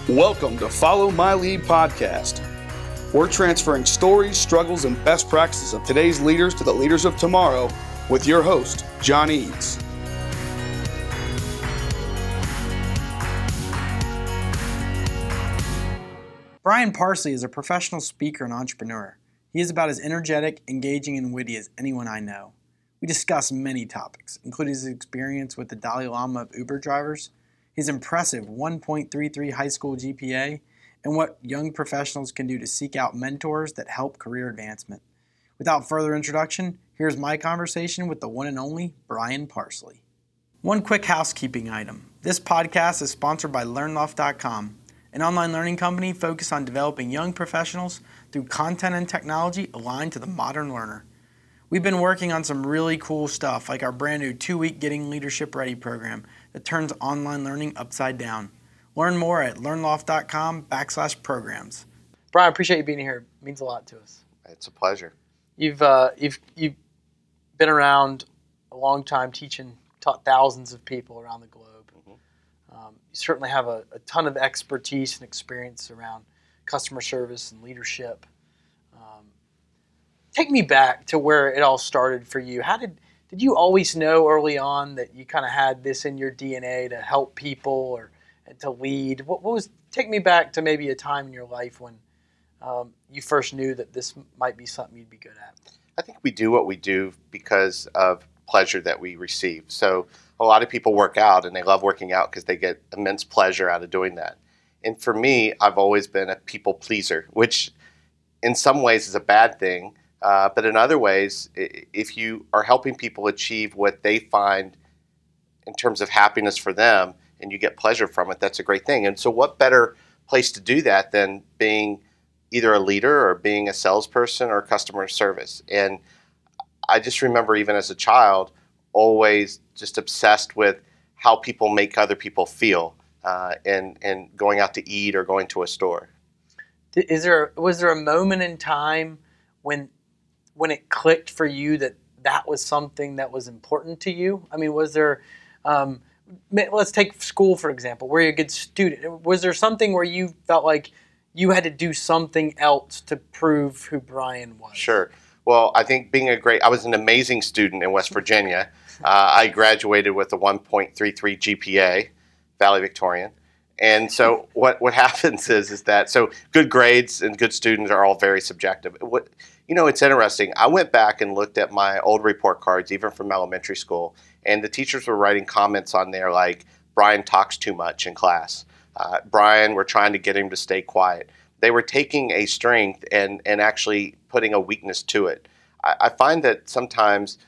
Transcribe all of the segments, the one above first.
Welcome to Follow My Lead podcast. We're transferring stories, struggles, and best practices of today's leaders to the leaders of tomorrow with your host, John Eads. Brian Parsley is a professional speaker and entrepreneur. He is about as energetic, engaging, and witty as anyone I know. We discuss many topics, including his experience with the Dalai Lama of Uber drivers, his impressive 1.33 high school GPA, and what young professionals can do to seek out mentors that help career advancement. Without further introduction, here's my conversation with the one and only Brian Parsley. One quick housekeeping item. This podcast is sponsored by LearnLoft.com, an online learning company focused on developing young professionals through content and technology aligned to the modern learner. We've been working on some really cool stuff, like our brand new 2-week Getting Leadership Ready program that turns online learning upside down. Learn more at learnloft.com/programs. Brian, I appreciate you being here. It means a lot to us. It's a pleasure. You've been around a long time teaching, taught thousands of people around the globe. Mm-hmm. You certainly have a ton of expertise and experience around customer service and leadership. Take me back to where it all started for you. How did you always know early on that you kind of had this in your DNA to help people or to lead? Take me back to maybe a time in your life when you first knew that this might be something you'd be good at. I think we do what we do because of pleasure that we receive. So a lot of people work out and they love working out because they get immense pleasure out of doing that. And for me, I've always been a people pleaser, which in some ways is a bad thing. But in other ways, if you are helping people achieve what they find in terms of happiness for them and you get pleasure from it, that's a great thing. And so what better place to do that than being either a leader or being a salesperson or customer service? And I just remember even as a child, always just obsessed with how people make other people feel and going out to eat or going to a store. Was there a moment in time when it clicked for you that was something that was important to you? I mean, was there, let's take school, for example. Were you a good student? Was there something where you felt like you had to do something else to prove who Brian was? Sure. Well, I think I was an amazing student in West Virginia. I graduated with a 1.33 GPA, valedictorian. And so what happens is that, so good grades and good students are all very subjective. It's interesting. I went back and looked at my old report cards, even from elementary school, and the teachers were writing comments on there like, Brian talks too much in class. Brian, we're trying to get him to stay quiet. They were taking a strength and actually putting a weakness to it. I find that sometimes,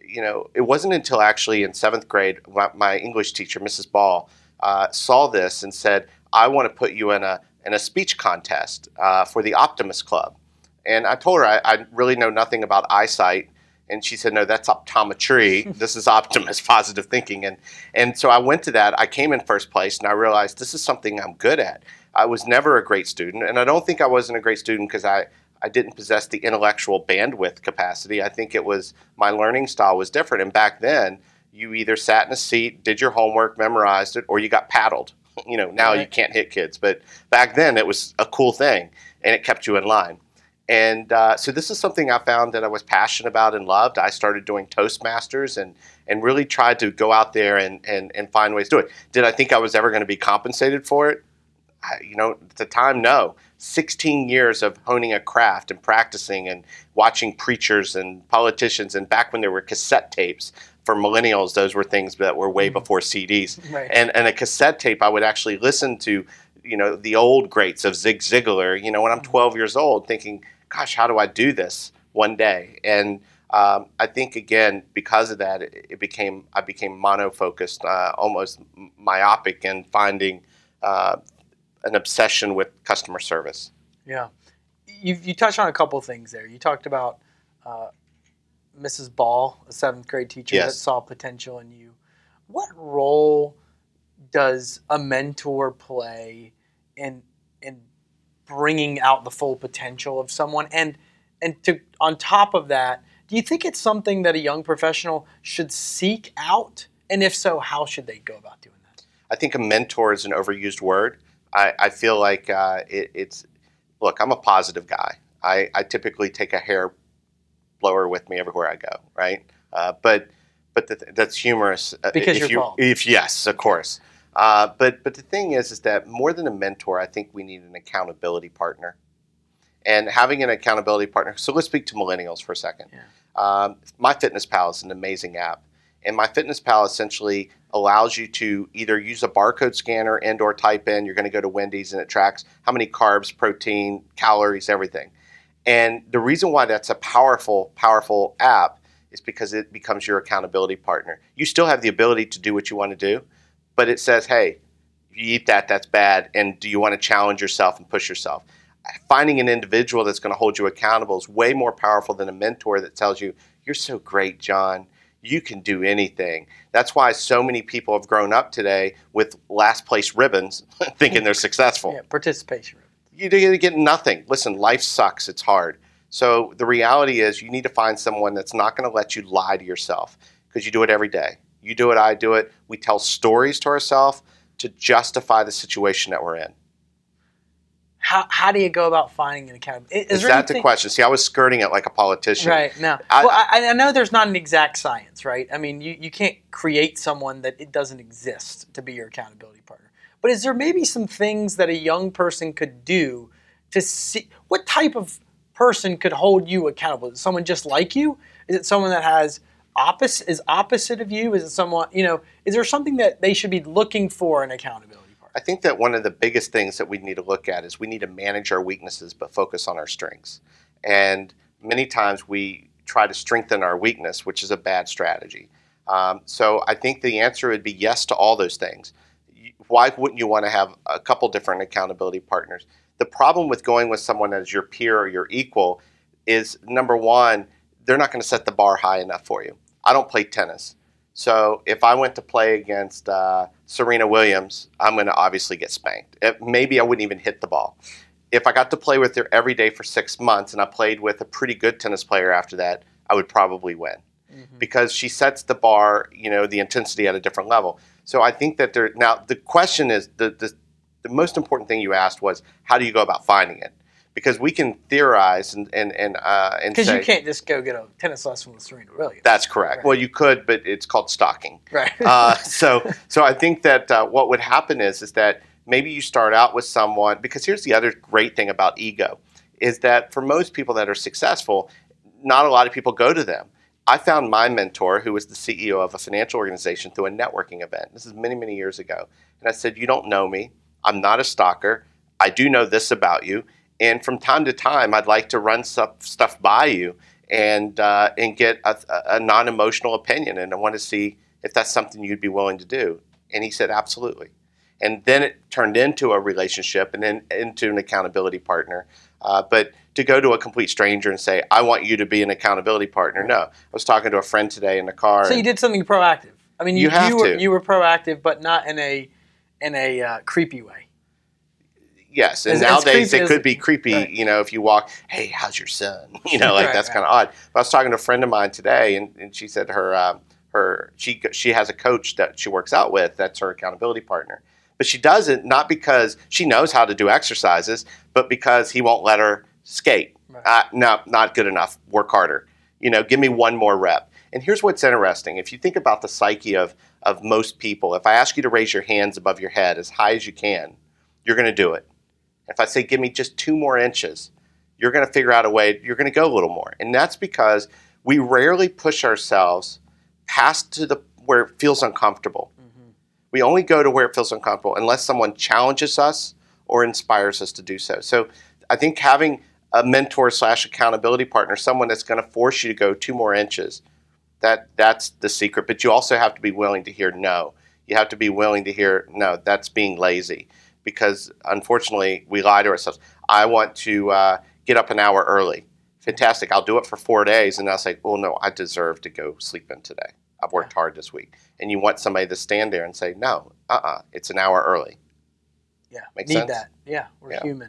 it wasn't until actually in 7th grade, my English teacher, Mrs. Ball, saw this and said, I want to put you in a speech contest for the Optimist Club. And I told her I really know nothing about eyesight. And she said, no, that's optometry. This is Optimist, positive thinking. And so I went to that. I came in first place, and I realized this is something I'm good at. I was never a great student. And I don't think I wasn't a great student because I didn't possess the intellectual bandwidth capacity. I think it was my learning style was different. And back then, you either sat in a seat, did your homework, memorized it, or you got paddled. Now you can't hit kids. But back then, it was a cool thing, and it kept you in line. And so this is something I found that I was passionate about and loved. I started doing Toastmasters and really tried to go out there and find ways to do it. Did I think I was ever going to be compensated for it? At the time, no. 16 years of honing a craft and practicing and watching preachers and politicians. And back when there were cassette tapes, for millennials, those were things that were way before CDs. Right. And a cassette tape, I would actually listen to, the old greats of Zig Ziglar, when I'm 12 years old, thinking, gosh, how do I do this one day? And I think, again, because of that, I became mono-focused, almost myopic in finding an obsession with customer service. Yeah. You touched on a couple of things there. You talked about Mrs. Ball, a 7th grade teacher that saw potential in you. What role does a mentor play in bringing out the full potential of someone? And on top of that, do you think it's something that a young professional should seek out? And if so, how should they go about doing that? I think a mentor is an overused word. I feel like look, I'm a positive guy. I typically take a hair blower with me everywhere I go, right? But that's humorous. Because you're bald. Yes, of course. But the thing is that more than a mentor, I think we need an accountability partner. And having an accountability partner. So let's speak to millennials for a second. Yeah. MyFitnessPal is an amazing app. And MyFitnessPal essentially allows you to either use a barcode scanner and/or type in, you're going to go to Wendy's, and it tracks how many carbs, protein, calories, everything. And the reason why that's a powerful, powerful app is because it becomes your accountability partner. You still have the ability to do what you want to do, but it says, hey, if you eat that, that's bad, and do you want to challenge yourself and push yourself? Finding an individual that's going to hold you accountable is way more powerful than a mentor that tells you, you're so great, John. You can do anything. That's why so many people have grown up today with last place ribbons thinking they're successful. Yeah, participation ribbons. You get nothing. Listen, life sucks. It's hard. So the reality is you need to find someone that's not going to let you lie to yourself because you do it every day. You do it, I do it. We tell stories to ourselves to justify the situation that we're in. How do you go about finding an accountability? Is that the question? See, I was skirting it like a politician. Right, no. I know there's not an exact science, right? I mean, you can't create someone that it doesn't exist to be your accountability partner. But is there maybe some things that a young person could do to see what type of person could hold you accountable? Is it someone just like you? Is it someone that is opposite of you? Is it someone, is there something that they should be looking for in accountability? I think that one of the biggest things that we need to look at is we need to manage our weaknesses but focus on our strengths. And many times we try to strengthen our weakness, which is a bad strategy. So I think the answer would be yes to all those things. Why wouldn't you want to have a couple different accountability partners? The problem with going with someone as your peer or your equal is, number one, they're not going to set the bar high enough for you. I don't play tennis. So if I went to play against Serena Williams, I'm going to obviously get spanked. Maybe I wouldn't even hit the ball. If I got to play with her every day for 6 months and I played with a pretty good tennis player after that, I would probably win. Mm-hmm. Because she sets the bar, the intensity at a different level. So I think that now the question is, the most important thing you asked was, how do you go about finding it? Because we can theorize and because you can't just go get a tennis lesson with Serena Williams. That's correct. Right. Well, you could, but it's called stalking. Right. So I think that what would happen is that maybe you start out with someone, because here's the other great thing about ego, is that for most people that are successful, not a lot of people go to them. I found my mentor, who was the CEO of a financial organization, through a networking event. This is many, many years ago. And I said, you don't know me. I'm not a stalker. I do know this about you. And from time to time, I'd like to run stuff by you and get a non-emotional opinion. And I want to see if that's something you'd be willing to do. And he said, absolutely. And then it turned into a relationship and then into an accountability partner. But to go to a complete stranger and say, I want you to be an accountability partner, no. I was talking to a friend today in the car. So you did something proactive. I mean, you were proactive, but not in a creepy way. Yes, and nowadays it could be creepy, right. If you walk, hey, how's your son? That's kind of odd. But I was talking to a friend of mine today, and she said she has a coach that she works out with. That's her accountability partner. But she does it not because she knows how to do exercises, but because he won't let her skate. Right. No, not good enough. Work harder. Give me one more rep. And here's what's interesting. If you think about the psyche of most people, if I ask you to raise your hands above your head as high as you can, you're going to do it. If I say, give me just 2 more inches, you're going to figure out a way, you're going to go a little more. And that's because we rarely push ourselves past to where it feels uncomfortable. Mm-hmm. We only go to where it feels uncomfortable unless someone challenges us or inspires us to do so. So I think having a mentor / accountability partner, someone that's going to force you to go 2 more inches, that's the secret. But you also have to be willing to hear no. You have to be willing to hear, no, that's being lazy. Because unfortunately, we lie to ourselves. I want to get up an hour early. Fantastic. I'll do it for 4 days. And I'll say, well, no, I deserve to go sleep in today. I've worked hard this week. And you want somebody to stand there and say, no, it's an hour early. Yeah. Make sense? Need that. Yeah, we're human.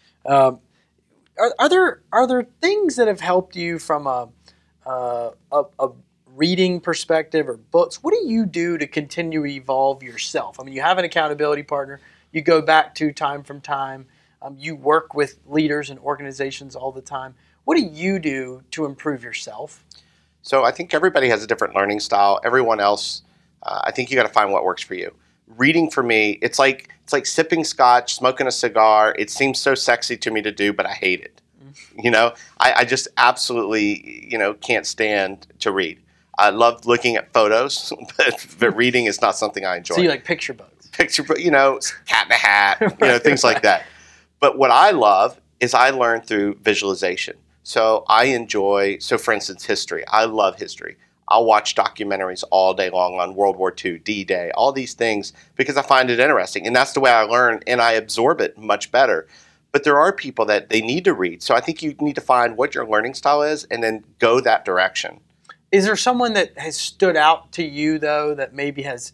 Are there things that have helped you from a reading perspective or books? What do you do to continue to evolve yourself? I mean, you have an accountability partner. you go back to time from time. You work with leaders and organizations all the time. What do you do to improve yourself? So I think everybody has a different learning style. Everyone else, I think you got to find what works for you. Reading for me, it's like sipping scotch, smoking a cigar. It seems so sexy to me to do, but I hate it. I just absolutely, can't stand to read. I love looking at photos, but reading is not something I enjoy. So you like picture books? Cat in a hat, things like that. But what I love is I learn through visualization. So I enjoy, for instance, history. I love history. I'll watch documentaries all day long on World War II, D-Day, all these things because I find it interesting. And that's the way I learn, and I absorb it much better. But there are people that they need to read. So I think you need to find what your learning style is and then go that direction. Is there someone that has stood out to you, though, that maybe has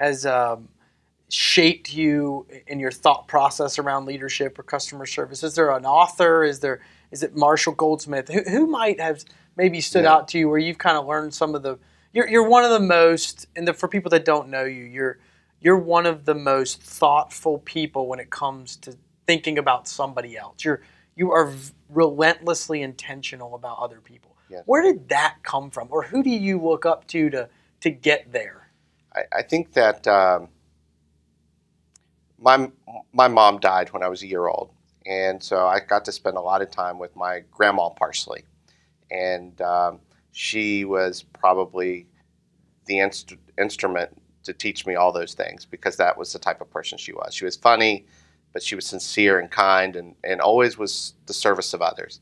shaped you in your thought process around leadership or customer service? Is there an author? Is it Marshall Goldsmith? Who might have maybe stood out to you where you've kind of learned some of the? You're one of the most, and for people that don't know you, you're one of the most thoughtful people when it comes to thinking about somebody else. You are relentlessly intentional about other people. Yes. Where did that come from, or who do you look up to get there? I think that my mom died when I was a year old, and so I got to spend a lot of time with my grandma Parsley, and she was probably the instrument to teach me all those things because that was the type of person she was. She was funny, but she was sincere and kind and always was the service of others.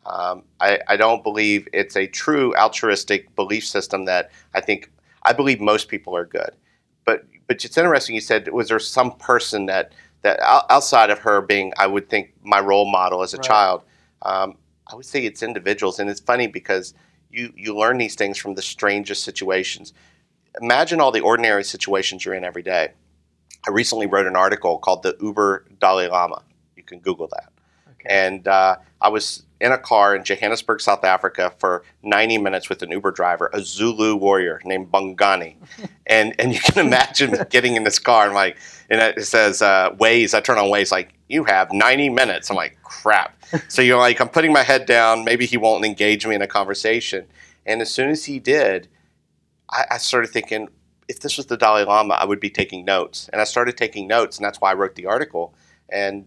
I don't believe it's a true altruistic belief system that I believe most people are good. But it's interesting you said, was there some person that outside of her being, I would think, my role model as a child, I would say it's individuals. And it's funny because you learn these things from the strangest situations. Imagine all the ordinary situations you're in every day. I recently wrote an article called The Uber Dalai Lama. You can Google that. Okay. And I was in a car in Johannesburg, South Africa for 90 minutes with an Uber driver, a Zulu warrior named Bongani. and you can imagine getting in this car and it says Waze. I turn on Waze like, you have 90 minutes. I'm like, crap. So I'm putting my head down. Maybe he won't engage me in a conversation. And as soon as he did, I started thinking, if this was the Dalai Lama, I would be taking notes. And I started taking notes, and that's why I wrote the article. And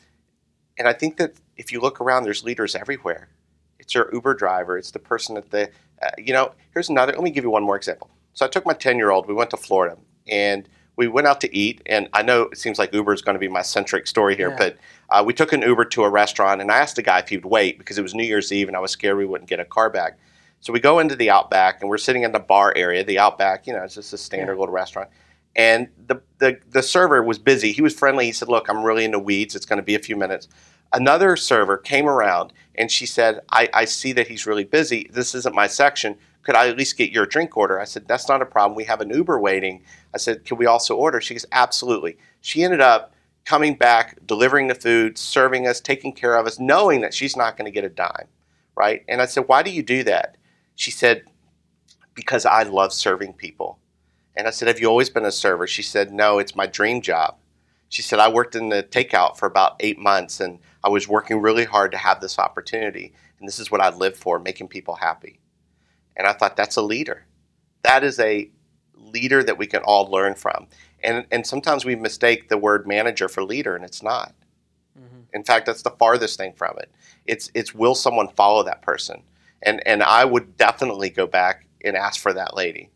I think that if you look around, there's leaders everywhere. It's your Uber driver. It's the person that here's another. Let me give you one more example. So I took my 10-year-old. We went to Florida, and we went out to eat. And I know it seems like Uber is going to be my centric story here, but we took an Uber to a restaurant, and I asked the guy if he would wait because it was New Year's Eve, and I was scared we wouldn't get a car back. So we go into the Outback, and we're sitting in the bar area. The Outback, it's just a standard little restaurant. And the server was busy. He was friendly. He said, look, I'm really in the weeds. It's going to be a few minutes. Another server came around, and she said, I see that he's really busy. This isn't my section. Could I at least get your drink order? I said, that's not a problem. We have an Uber waiting. I said, can we also order? She goes, absolutely. She ended up coming back, delivering the food, serving us, taking care of us, knowing that she's not going to get a dime, right? And I said, why do you do that? She said, because I love serving people. And I said, have you always been a server? She said, no, it's my dream job. She said, I worked in the takeout for about 8 months, and I was working really hard to have this opportunity. And this is what I live for, making people happy. And I thought, that's a leader. That is a leader that we can all learn from. And sometimes we mistake the word manager for leader, and it's not. Mm-hmm. In fact, that's the farthest thing from it. It's will someone follow that person? And I would definitely go back and ask for that lady.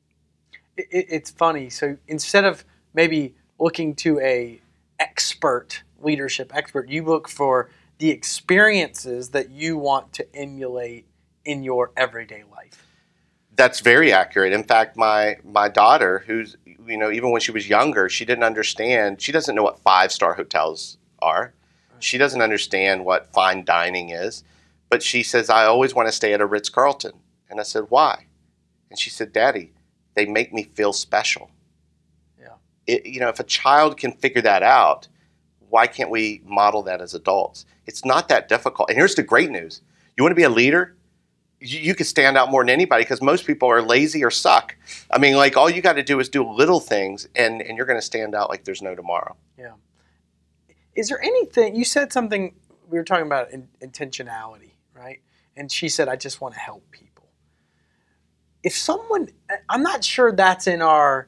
It's funny. So instead of maybe looking to a leadership expert, you look for the experiences that you want to emulate in your everyday life. That's very accurate. In fact, my daughter, who's, even when she was younger, she didn't understand. She doesn't know what 5-star hotels are. She doesn't understand what fine dining is. But she says, I always want to stay at a Ritz-Carlton. And I said, why? And she said, Daddy, they make me feel special. Yeah. If a child can figure that out, why can't we model that as adults? It's not that difficult. And here's the great news. You want to be a leader? You can stand out more than anybody because most people are lazy or suck. I mean, all you got to do is do little things, and you're going to stand out like there's no tomorrow. Yeah. Is there anything, you said something, we were talking about intentionality, right? And she said, I just want to help people. If someone, I'm not sure that's in our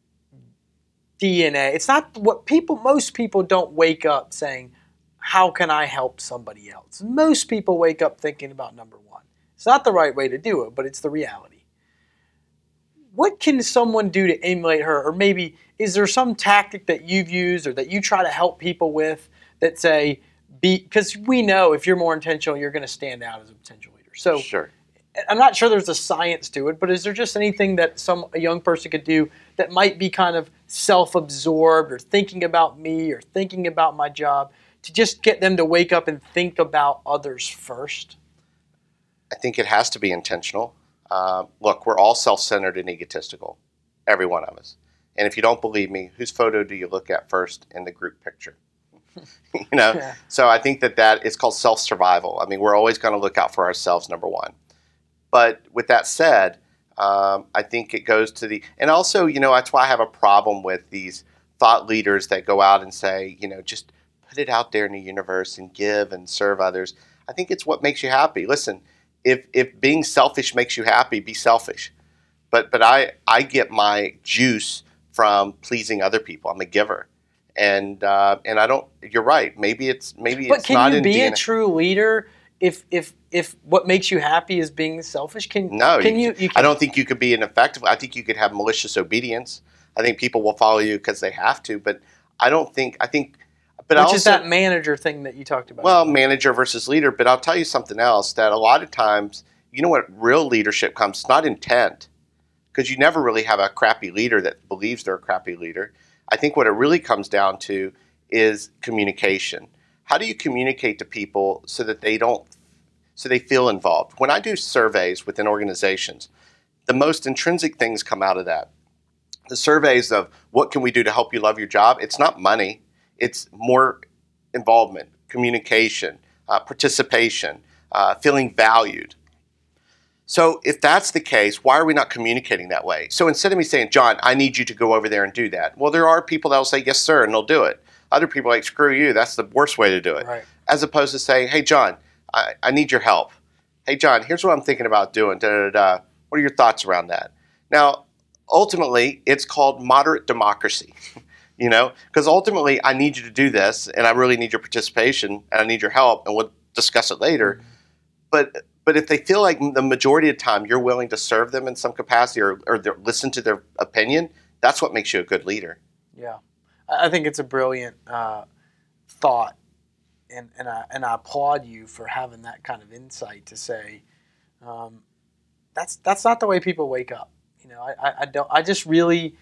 DNA. It's not what most people don't wake up saying, how can I help somebody else? Most people wake up thinking about number one. It's not the right way to do it, but it's the reality. What can someone do to emulate her? Or maybe, is there some tactic that you've used or that you try to help people with that say, because we know if you're more intentional, you're going to stand out as a potential leader. So Sure. I'm not sure there's a science to it, but is there just anything that a young person could do that might be kind of self-absorbed or thinking about me or thinking about my job to just get them to wake up and think about others first? I think it has to be intentional. Look, we're all self-centered and egotistical, every one of us. And if you don't believe me, whose photo do you look at first in the group picture? Yeah. So I think that it's called self-survival. I mean, we're always going to look out for ourselves, number one. But with that said, I think it goes to and also, that's why I have a problem with these thought leaders that go out and say, just put it out there in the universe and give and serve others. I think it's what makes you happy. Listen, if being selfish makes you happy, be selfish. But I get my juice from pleasing other people. I'm a giver. And I don't, you're right. Maybe it's not in DNA. But can you be a true leader if what makes you happy is being selfish? No, I don't think you could be an effective. I think you could have malicious obedience. I think people will follow you because they have to, but which is that manager thing that you talked about. Well, manager versus leader, but I'll tell you something else, that a lot of times, what real leadership comes, it's not intent, because you never really have a crappy leader that believes they're a crappy leader. I think what it really comes down to is communication. How do you communicate to people so that they feel involved? When I do surveys within organizations, the most intrinsic things come out of that. The surveys of what can we do to help you love your job, it's not money. It's more involvement, communication, participation, feeling valued. So if that's the case, why are we not communicating that way? So instead of me saying, John, I need you to go over there and do that. Well, there are people that will say, yes, sir, and they'll do it. Other people are like, screw you, that's the worst way to do it. Right. As opposed to saying, hey, John, I need your help. Hey, John, here's what I'm thinking about doing. What are your thoughts around that? Now, ultimately, it's called moderate democracy. Because ultimately, I need you to do this, and I really need your participation, and I need your help, and we'll discuss it later. Mm-hmm. But if they feel like the majority of the time you're willing to serve them in some capacity or listen to their opinion, that's what makes you a good leader. Yeah, I think it's a brilliant thought, and I applaud you for having that kind of insight to say that's not the way people wake up. I don't. I just really.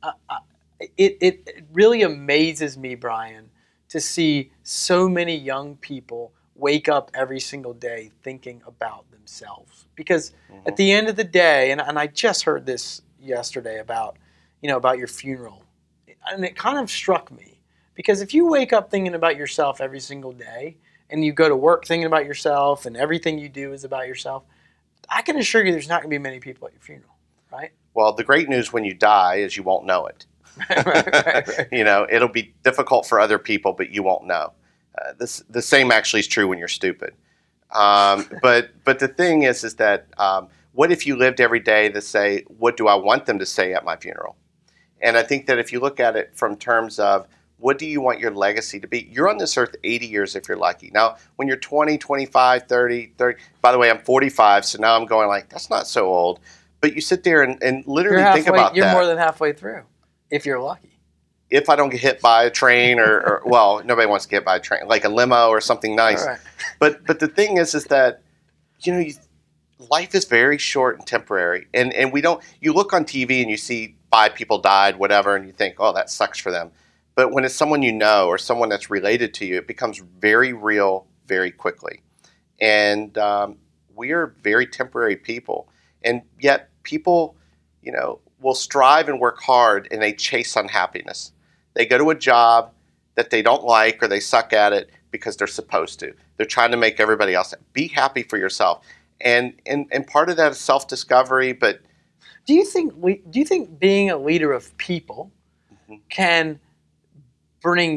It really amazes me, Brian, to see so many young people wake up every single day thinking about themselves. Because at the end of the day, and I just heard this yesterday about your funeral, and it kind of struck me. Because if you wake up thinking about yourself every single day, and you go to work thinking about yourself, and everything you do is about yourself, I can assure you there's not going to be many people at your funeral, right? Well, the great news when you die is you won't know it. right. It'll be difficult for other people, but you won't know. The same actually is true when you're stupid. But the thing is that what if you lived every day to say, what do I want them to say at my funeral? And I think that if you look at it from terms of what do you want your legacy to be? You're on this earth 80 years if you're lucky. Now, when you're 20, 25, 30, by the way, I'm 45, so now I'm going like, that's not so old. But you sit there and literally think about that. You're more than halfway through. If you're lucky. If I don't get hit by a train or well, nobody wants to get hit by a train, like a limo or something nice. Right. But the thing is that, life is very short and temporary. And you look on TV and you see 5 people died, whatever, and you think, oh, that sucks for them. But when it's someone you know or someone that's related to you, it becomes very real very quickly. And we are very temporary people. And yet people, will strive and work hard, and they chase unhappiness. They go to a job that they don't like or they suck at it because they're supposed to. They're trying to make everybody else happy. Be happy for yourself. And part of that is self-discovery, but do you think being a leader of people can bring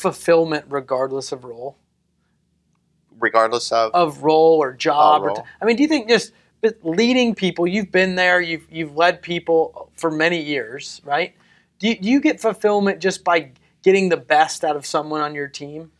fulfillment regardless of role? Regardless of Role or job? role. Do you think just leading people, you've been there, you've led people for many years, right? Do you get fulfillment just by getting the best out of someone on your team?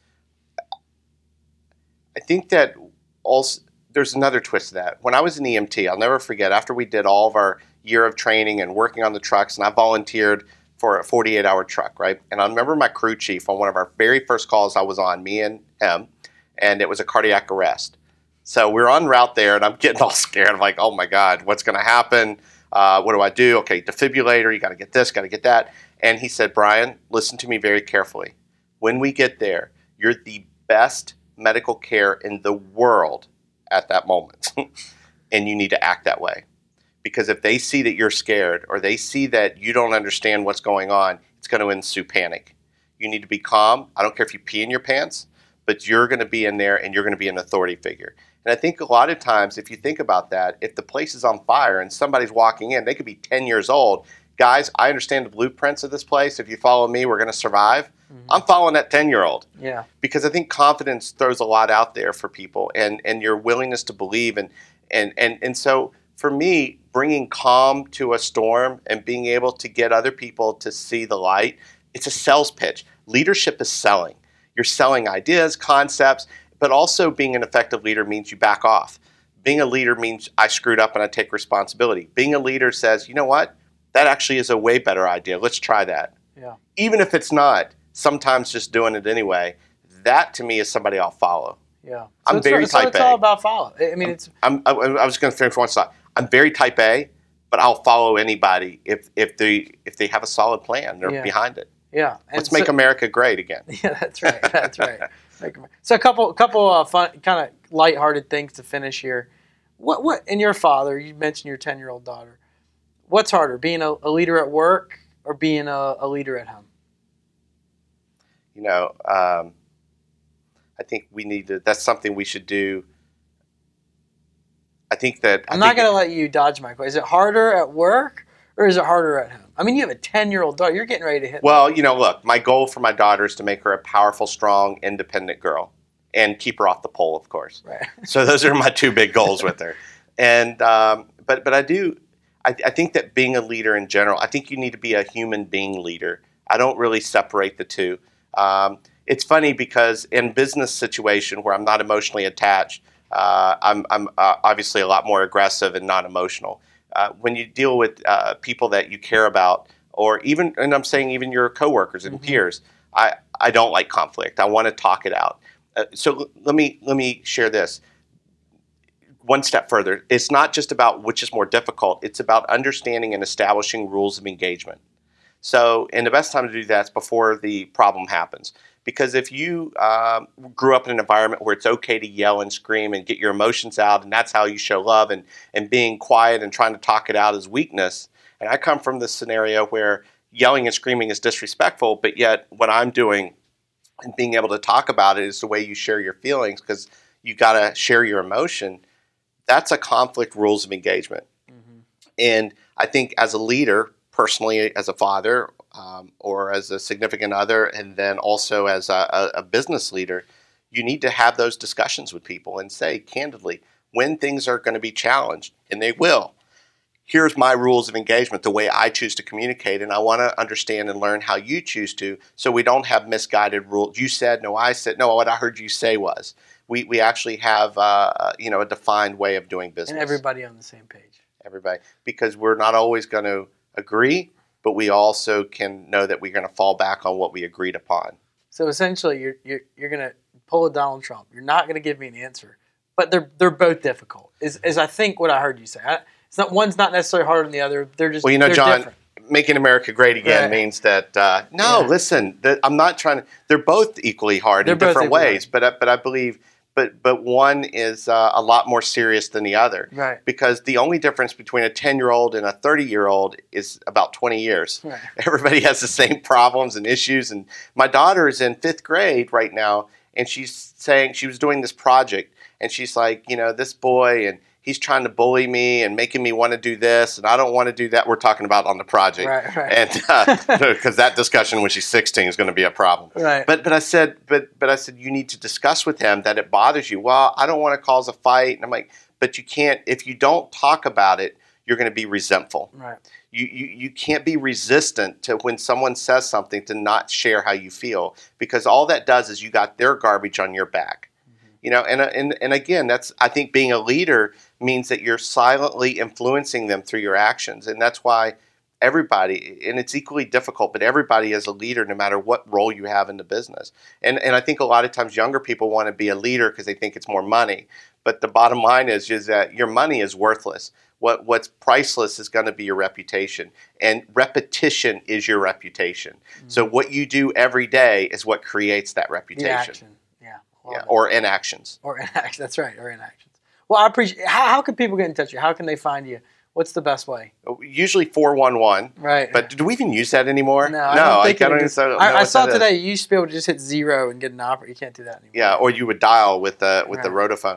I think that also there's another twist to that. When I was an EMT, I'll never forget, after we did all of our year of training and working on the trucks, and I volunteered for a 48-hour truck, right? And I remember my crew chief on one of our very first calls I was on, me and him, and it was a cardiac arrest. So we're en route there, and I'm getting all scared. I'm like, oh my God, what's going to happen? What do I do? Okay, defibrillator, you got to get this, got to get that. And he said, Brian, listen to me very carefully. When we get there, you're the best medical care in the world at that moment. And you need to act that way. Because if they see that you're scared or they see that you don't understand what's going on, it's going to ensue panic. You need to be calm. I don't care if you pee in your pants, but you're going to be in there and you're going to be an authority figure. And I think a lot of times, if you think about that, if the place is on fire and somebody's walking in, they could be 10 years old. Guys, I understand the blueprints of this place. If you follow me, we're going to survive. Mm-hmm. I'm following that 10-year-old. Yeah. Because I think confidence throws a lot out there for people and your willingness to believe. And so for me, bringing calm to a storm and being able to get other people to see the light, it's a sales pitch. Leadership is selling. You're selling ideas, concepts, but also being an effective leader means you back off. Being a leader means I screwed up and I take responsibility. Being a leader says, you know what? That actually is a way better idea. Let's try that. Yeah. Even if it's not, sometimes just doing it anyway, that to me is somebody I'll follow. Yeah. I'm very type A. It's all about follow. I was going to finish one thought. I'm very type A, but I'll follow anybody if they have a solid plan. They're behind it. Yeah. Let's make America great again. Yeah, that's right. That's right. So a couple fun, kind of lighthearted things to finish here. What and your father, you mentioned your 10-year-old daughter. What's harder, being a leader at work or being a leader at home? I think we need to. That's something we should do. I'm not going to let you dodge my question. Is it harder at work or is it harder at home? You have a 10-year-old daughter. You're getting ready to hit. Well, look, my goal for my daughter is to make her a powerful, strong, independent girl and keep her off the pole, of course. Right. So those are my two big goals with her. And but I think that being a leader in general, I think you need to be a human being leader. I don't really separate the two. It's funny because in business situation where I'm not emotionally attached, I'm obviously a lot more aggressive and not emotional. When you deal with people that you care about, or even, and I'm saying even your coworkers and peers, I don't like conflict. I want to talk it out. So let me share this. One step further, it's not just about which is more difficult. It's about understanding and establishing rules of engagement. So, and the best time to do that is before the problem happens. Because if you grew up in an environment where it's okay to yell and scream and get your emotions out, and that's how you show love, and being quiet and trying to talk it out is weakness. And I come from this scenario where yelling and screaming is disrespectful, but yet what I'm doing and being able to talk about it is the way you share your feelings, because you got to share your emotion. That's a conflict rules of engagement. Mm-hmm. And I think as a leader, personally as a father, or as a significant other, and then also as a business leader, you need to have those discussions with people and say candidly when things are going to be challenged, and they will. Here's my rules of engagement, the way I choose to communicate, and I want to understand and learn how you choose to, so we don't have misguided rules. You said, no, I said, no, what I heard you say was. We actually have a defined way of doing business. And everybody on the same page. Everybody, because we're not always going to agree, but we also can know that we're going to fall back on what we agreed upon. So essentially, you're going to pull a Donald Trump. You're not going to give me an answer, but they're both difficult. Is I think what I heard you say. One's not necessarily harder than the other. They're just they're John. Different. Making America great again means that listen. I'm not trying to. They're both equally hard in different ways, but I believe. But one is a lot more serious than the other. Right. Because the only difference between a 10-year-old and a 30-year-old is about 20 years. Right. Everybody has the same problems and issues. And my daughter is in 5th grade right now, and she's saying she was doing this project, and she's like, this boy, and he's trying to bully me and making me want to do this, and I don't want to do that. We're talking about on the project, Right. and because that discussion when she's 16 is going to be a problem. Right. But I said, you need to discuss with him that it bothers you. Well, I don't want to cause a fight, and I'm like, but you can't. If you don't talk about it, you're going to be resentful. Right. You can't be resistant to when someone says something to not share how you feel, because all that does is you got their garbage on your back. And again, that's, I think being a leader means that you're silently influencing them through your actions. And that's why everybody, and it's equally difficult, but everybody is a leader no matter what role you have in the business. And I think a lot of times younger people want to be a leader because they think it's more money. But the bottom line is that your money is worthless. What's priceless is going to be your reputation. And repetition is your reputation. Mm-hmm. So what you do every day is what creates that reputation. The action. Yeah. Or inactions. Or inactions. That's right. Or inactions. Well, I appreciate. How can people get in touch with you? How can they find you? What's the best way? Usually 411. Right. But do we even use that anymore? No, I saw today you used to be able to just hit 0 and get an operator. You can't do that anymore. Yeah, or you would dial with the Rotophone.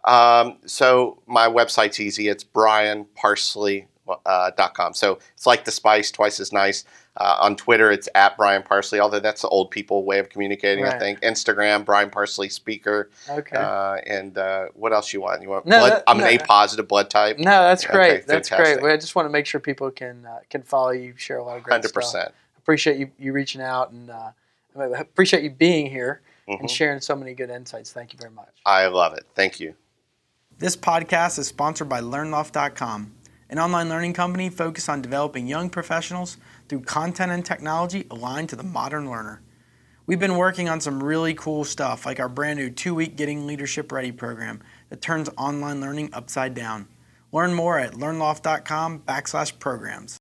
So my website's easy. It's brianparsley.com. So it's like the spice, twice as nice. On Twitter, it's @BrianParsley, although that's the old people way of communicating, right. I think. Instagram, Brian Parsley Speaker. Okay. And what else you want? No, blood? I'm an A-positive blood type. No, that's great. Okay, that's great. Well, I just want to make sure people can follow you, share a lot of great 100%. stuff. Appreciate you reaching out, and appreciate you being here and sharing so many good insights. Thank you very much. I love it. Thank you. This podcast is sponsored by LearnLoft.com, an online learning company focused on developing young professionals through content and technology aligned to the modern learner. We've been working on some really cool stuff, like our brand new 2-week Getting Leadership Ready program that turns online learning upside down. Learn more at LearnLoft.com/programs.